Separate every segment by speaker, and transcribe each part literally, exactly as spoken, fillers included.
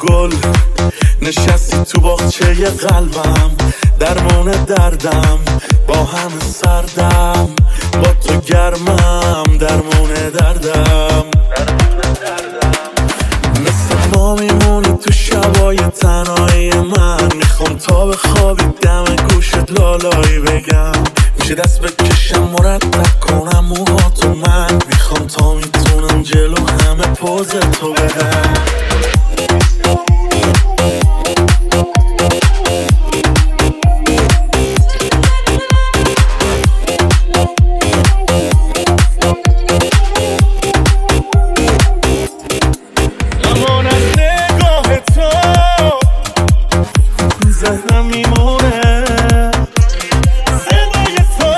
Speaker 1: گل نشستی تو باغچه قلبم، درمون دردم با همه سردم، با تو گرمم درمون دردم. مثل ما میمونی تو شبای تنهایی من، میخوام تا بخوابی دم گوشت لالایی بگم، میشه دست بکشم مرتب کنم موهاتو من، میخوام تا میتونم جلو همه پوز تو بدم. ذهنم میمونه صدای تو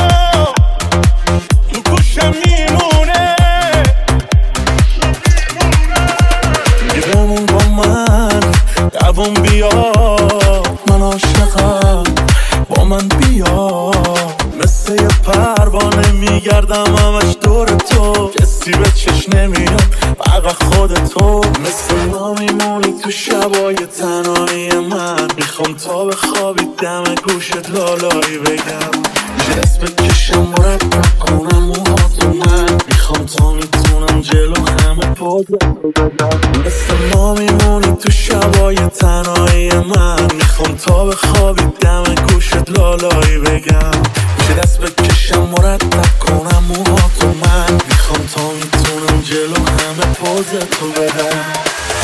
Speaker 1: تو گوشم میمونه، میگه بمون با من دوام بیا، من عاشقم با من بیا، مثل یه پروانه میگردم همش دور تو، کسی به چش نمیاد فقط خودتو. مثل ما میمونی تو شبای تنهایی من، میخوام تا بخوابی دم گوشت لالایی بگم، میشه دست بکشم مرتب کنم موهاتو من، میخوام تا میتونم جلو همه پوزتو بدم. مثل ما میمونی تو شبای تنهایی من، میخوام تا بخوابی دم گوشت لالایی بگم، میشه دست بکشم مرتب کنم موهاتو من، میخوام تا میتونم جلو همه پوزتو بدم.